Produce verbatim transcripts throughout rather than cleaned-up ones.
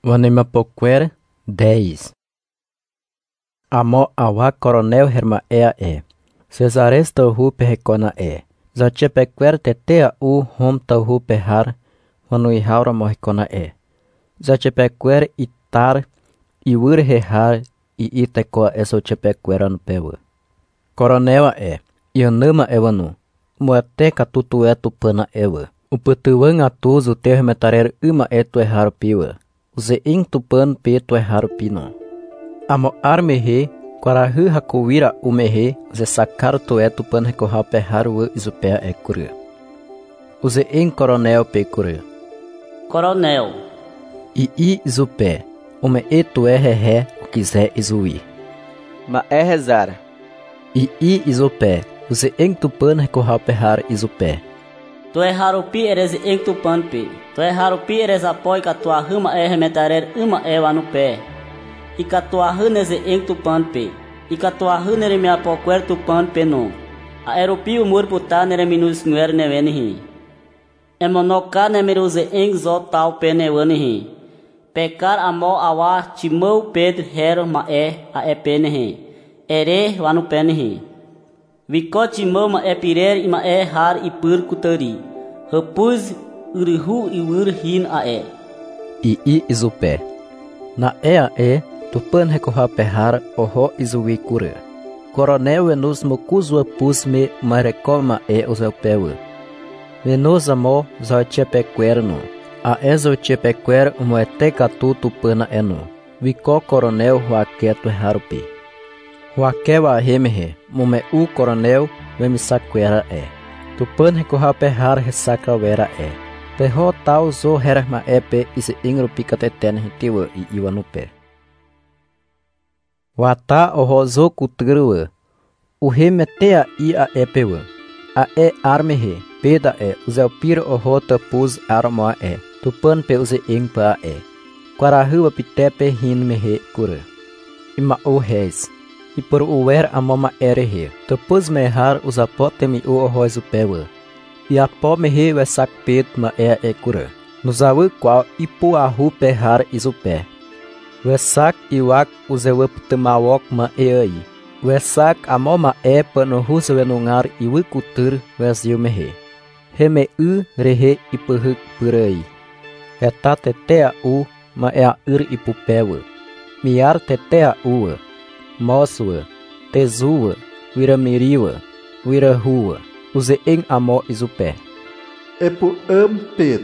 Vanemapoquer dez. Amo awa coronel hermaea e. Cesares tauhu perrecona e. Zachepequer tetea u hom tauhu perhar. Vanuihaura morricona e. Zachepequer itar iur rehar i itecoa esochepequera no pewa. Coronel e. Ianama evanu. Muate catutu etu pana ewa. O petuang atuzo ter metarer uma etu errar piwa. Uze in tupan peto errar pino. Amo armehe, quarahu hakuwira umehe, uze sakar tu etu pan recorral perrar u isupea e cura. Uze in coronel pe cura. Coronel. I i isupé, ume etu é rehe, o quiser isui. Ma é rezar. I i isupé, uze in tupan recorral perrar isupé. Tu é harupi eres em tupanpe. Tu é harupi eres apoi que a tua rama é remetarer uma eva no pé. E que a tua rana é em tupanpe. E que a tua rana é me apoquer tupanpe no. A erupi o mur putar nere minus nuer nevenihi. E monocar nemeruse em zo tal penevanihi. Pecar amo awa timou pedro hero ma é a e penehi. Ere va no penehi. Vicote mama é pirer e ma é har e pur cutari. Repus urihu e ur hin a é. I i isupé. Na e a e, tupan recorra perrar oho isui cura. Coronel venus mocuzua pusme marecoma e uselpeua. Venus amo zoichepequerno. A e zoichepequer moete catu tupana eno. Vico coronel huaqueto harupi. Huaquewa remehe, mume u coronel, vemisaquera e. Tupan recorra perrar resacrawera e. Perro tal zo herma epe ise ingro picateten hitiwa i iwa no pé. Wata oho zo kutrua. O remetea i a epewa. A e armehe, peda e, uzelpira oho tapuz arma e. Tupan pe use ingpa e. Quarahua pitepe hin mehe cura. Ima o reis. E por uer a mama erehe, topus mehar os apotemi o arroz o pewa. E a pó mehe o sac pet ma é e cura. Nos aú qual ipu arru perrar isupé. O sac e o ac os eu tamawok ma e aí. O sac a mama é pano rusa venungar e o cultur vazio mehe. Reme u rehe e purruk por aí. É tatetea u ma é a ur ipu pewa. Miar tetea ua. Mosua, Tezua, Wiramiriwa, Wirahua, use em amo isupé. Epu ampet,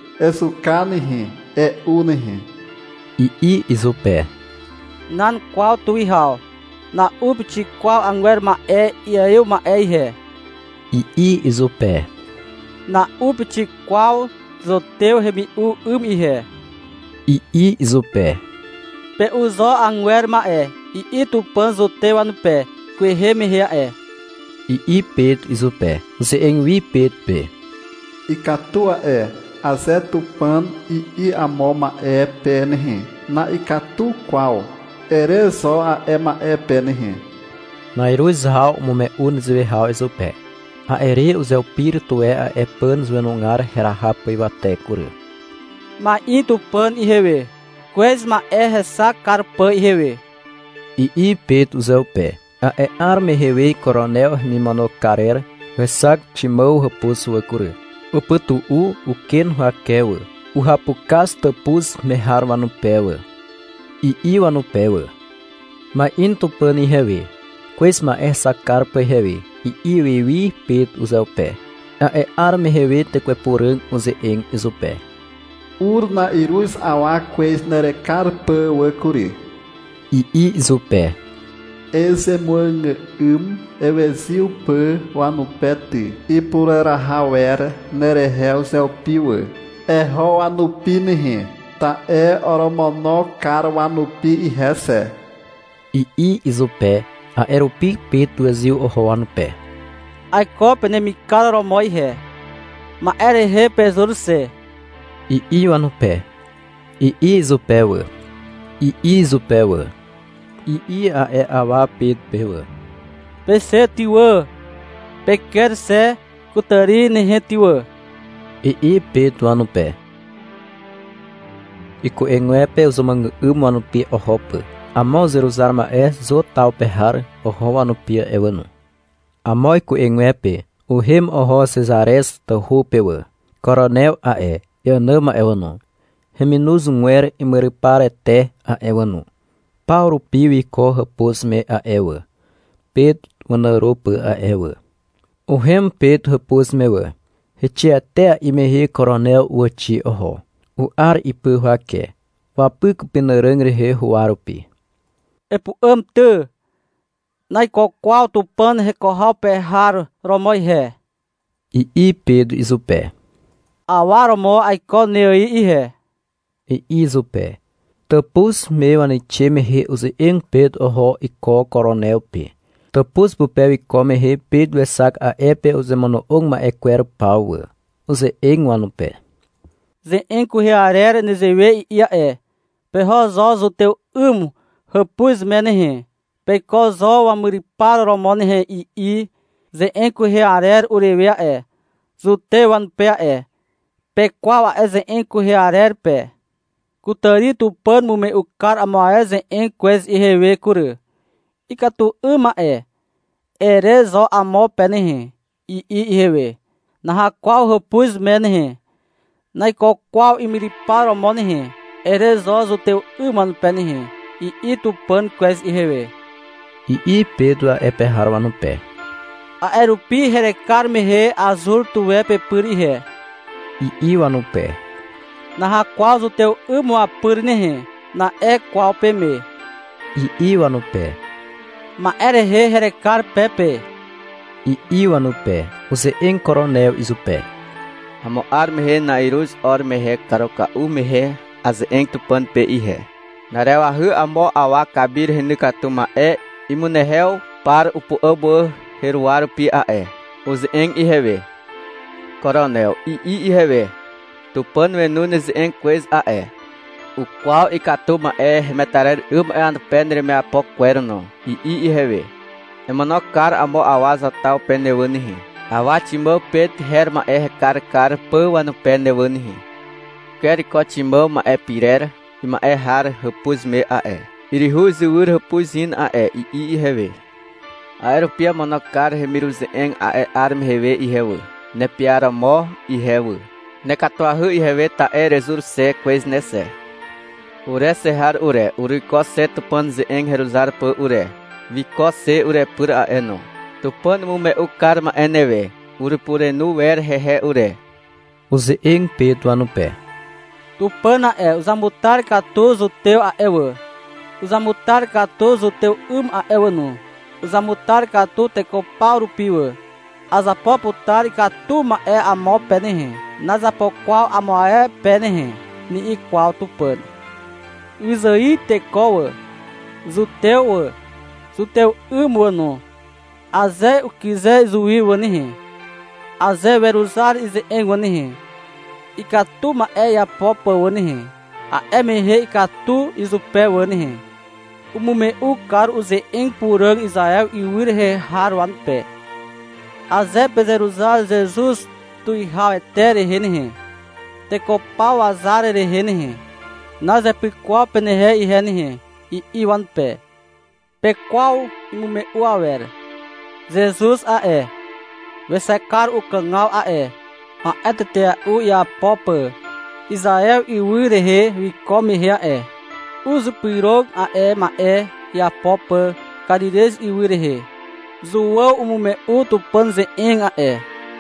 esukanihi, é unihi. I i isupé. Nan qual tuihal, na upti qual anguer ma é e eu ma é he. I i isupé. Na upti qual zoteu remi u um he. I i isupé. Pe uzo anguer ma é. E itu panzo teu no pé, que reme rea é. E i peto isupé, você em wi pet pe. E catua é, azé tupan e i amoma é penhe. Na icatu qual, erezo a ema é penhe. Na irus hal mume un zwe hal isupé. A ere o zeu pirto é a é pan zuenungar herahapa e vatécura. Ma itu pan e rewe, quais ma é ressacar pan e rewe. I i pet useu pé. A é arme rewe coronel me manocarer, ressac timou rapuso a cura. O putu u, o ken raquewa. O rapucas tapus me harma no pewa. I iwa no pewa. Ma into pani rewe. Quais ma é sacar pa rewe. I iwi pet useu pé. A é arme rewe te quepurang use eng isupé. Urna irus awa quais nerecar pa wa curi. I i isupé. Eze moanga um, evezil pã wanupete, e por erahawera, nerehel zelpiwa. Erro anupinihe, ta e oromonó car wanupi e rese. I i isupé, a erupi petu exil orro anupé. Ai copa ne mi cara romoi he, ma ere he pesur se. I i anupé. I i isupéwa. I i isupéwa. I i a é awa pet pewa. Pese tiwa, pequer se, cutari ne he tiwa. I i petu anupé. iku enguepe uzumang umanu pi ohope. Amo Zeruzar mae zo tau pehar oho anu pia ewanu. Amo iku enguepe uhim oho Cesares te hupewe. Coronel ae yanama ewanu. Heminus nguer imeripare te a ewanu. Paulo piwi ko hapus me a ewe. Pet wanarupe a ewe. Uhim pet hapus mewe. Hechia te imehi coronel uachi oho. U ar ipu hake. Wapuk pinarangrehe huarupi. Epu am te. Nai ko qual tu pan recorral perrar romoi he. I i Pedro isupé. Awaromo aiko neui ihe. I isupé. Tepus meu aniche mehe use eng Pedro oho iko coronel pe. Tepus bupeu iko mehe Pedro esak a epe use mono ong ma equer pau. Use eng wanu pe. Ze eng kuhiarere nezewe ia e. Peho zozo teu umu. Repus menehe. Peiko zo wa muriparo romonehe i i. Ze eng kuhiarere urewea e. Zute wan pea e. Pequawa e ze eng kuhiarere pe. Kutari tu pan mume ukar amoae ze eng quez ihewe kuru. Ikatu uma e. Ere zo amo penehe. I i ihewe. Naha qual repus menehe. Naiko qual imiriparo romonehe. Ere zo zuteu uman penehe. I i tu pan quez ihewe. I i Pedro a eperrarwa no pé. A erupi herecar mehe azul tuwe pe purihe. I i wa no pé. Na ha qual o teu umo a purnehe. Na e qual pe me. I i wa no pé. Ma ere he herecar pepe. I i wa no pé. Use em coronel isupé. Amo ar mehe na irus or mehe karoka u mehe az eng tu pan pe ihe. Narewa hu amo awa kabir henikatuma e imunehel par upu abo heruaru pi a e. Uz eng ihewe. Coronel i i ihewe. Tu pan venunes eng quez a e. O qual ikatuma e remetarer um e and penre me apok querno. I i ihewe. Emanokar amo awaza tal penewanihi. Awatimão pet herma e kar kar pão anu penewanihi. Quer cotimão ma e pirera. Ima e har repus me a e. Irihu zuur repus in a e i i hewe. Aeropia monokar remirus eng a e arm hewe i hewe. Ne piara mo i hewe. Ne katuahu i hewe ta e rezur se quez nese. Ure se har ure, uri ko se tupan ze eng heruzar po ure. Vi ko se ure pur a eno. Tupan mu me u karma enewe. Uri pure nu ver hehe ure. Use eng Pedro anu pé. Tu pana é, usamutar catoso teu a ewa. Usamutar catoso teu um a ewa no. Usamutar catu te copauro piwa. Azapoputar catuma é a mo penehe. Nazapo qual a moé penehe. Ni i qual tu pan. Usaí te coa. Zuteu. Zuteu um no. Azé o quiser zui wanihe. Azé verusar ize eng wanihe. Ikatuma e ya popa wanihe. A emehe ikatu izupe wanihe. Umume u kar uze eng purang Israel i wirhe harwan pe. Aze bezeruzar Jesus tu ihau etere henihe. Te kopau azare re henihe. Naze piqual penehe i henihe. I iwan pe. Pequal imume u awer. Jesus a e. Vesekar u kangal a e. A etetea u ya popa. Israel i wirehe vi come rea e. Uzu pirog a e ma e ya popa. Kadires i wirehe. Zuwa umume u tu panze eng a e.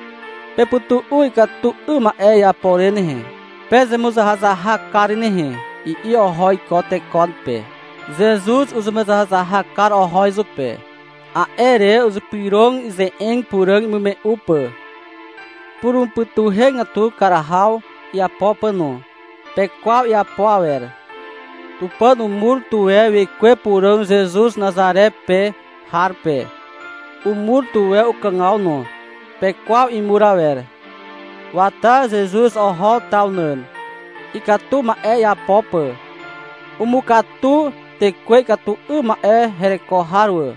Peputu u ikatu u ma e ya porenehe. Pezemos hazaha karinehe. I i ohoi kote konpe. Jesus uzumeza hazaha kar ohoi zupe. A ere uzu pirong ize eng purang umume upa. Por um putu hengatu carahau e a popa no. Pequal e a power. Tu pano murto é e quepurão Jesus Nazaré pe harpe. O murto é o canal no. Pequal e murawer. Wata Jesus o ho taunan. E catuma é a popa. O mukatu te que catu uma é herecoharua.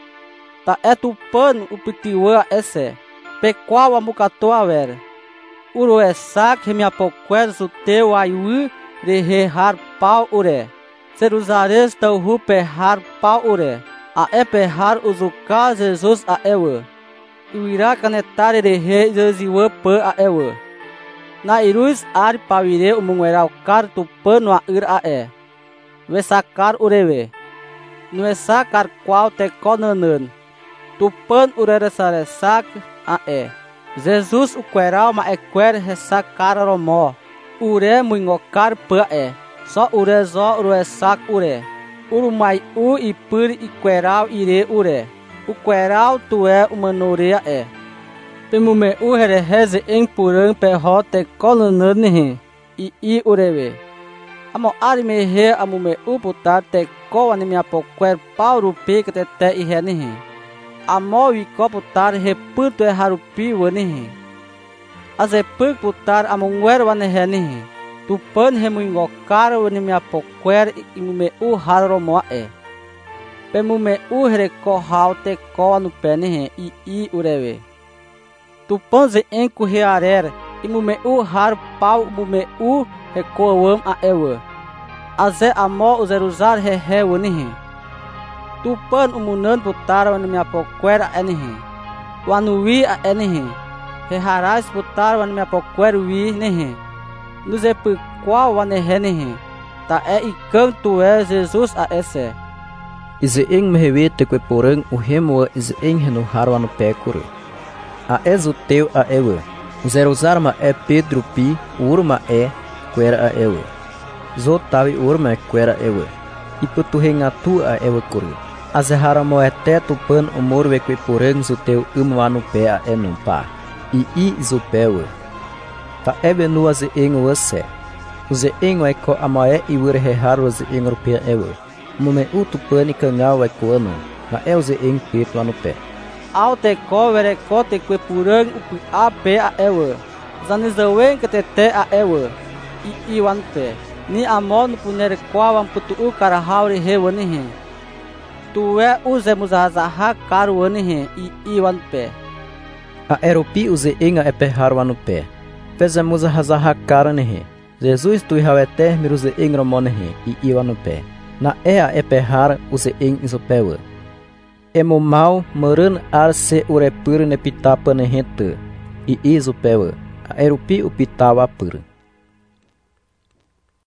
Ta é tu pano o pitiwa esse. Pequal a mukatu awer. Uro é sac, remiapoquer, zuteu, aiu, de he har pau ure. Jerusares tau hu pe har pau ure. A e pe har uzuka Jesus a ewe. Iwira canetare de he jeziwe pe a ewe. Na irus ar pavire umungwerau kar tu pano a ir a e. Vesakar urewe. Nuesakar qual te conanan. Tu pan ureresaresak a e. Jesus uqueral ma equer resakar romo. Ure muingokar pa e. Só ure zo uresak ure. Urumai u e pur e queral ire ure. O queral tu é uma noreia é. Pemume u hereheze em puran perro te colonane e i urewe. Amo arime he amume u putar te ko anime apoquer pauru pica te te i renihi. Amo i coputar reputo é harupi wanihi. Aze puk putar amunguer wane renihi. Tu pan remuingocar anime apoquer imume u haromoa é. Pemume u recohal te coa no penihe e i urewe. Tu panze encorrearer imume u har pau mume u recoam a ewe. Aze amo o zeruzar rehe wanihe. Tu pan umunan putar wan me apoquer a enihe. Wanui a enihe. Reharais putar wan me apoquer wi nehe. Nos epu qual wanehenihe. Ta e i canto é Jesus a esse. Ize ing mehewe te kwe porang uhemua ize ing henu harwa no pekure. A ez o teu a ewe. O zeruzar ma é Pedro pi, urma é quera a ewe. Zotavi urma é quera ewe. E putu hengatu a ewe kure. A zehara mo é teto pan umor we kwe porang zo teu umwa no pe a enum pa. E i zo pewe. Ta ebe nu a ze ing o se. O ze ing o eko ama é i ure hehar o ze ing rupea ewe. Mume utu pani cangal é coano, na elze em peto no pé. Ao te covere cote que purang upi a pe a ewe. Zanizawen que te te a ewe. I iwan pe. Ni amon puner quawan putu u karahauri he wanihe. Tu é uze muzazaha karu wanihe i iwan pe. A eropi uze inga é perrar no pé. Fez a muzazaha karanehe. Jesus tu ihaweter miruze ingromonehe i iwan no pé. Na ea e perrar use em isopewa. Emo mal maran ar se urepur ne pitapa ne henta. I isopewa. A erupi upitawa pur.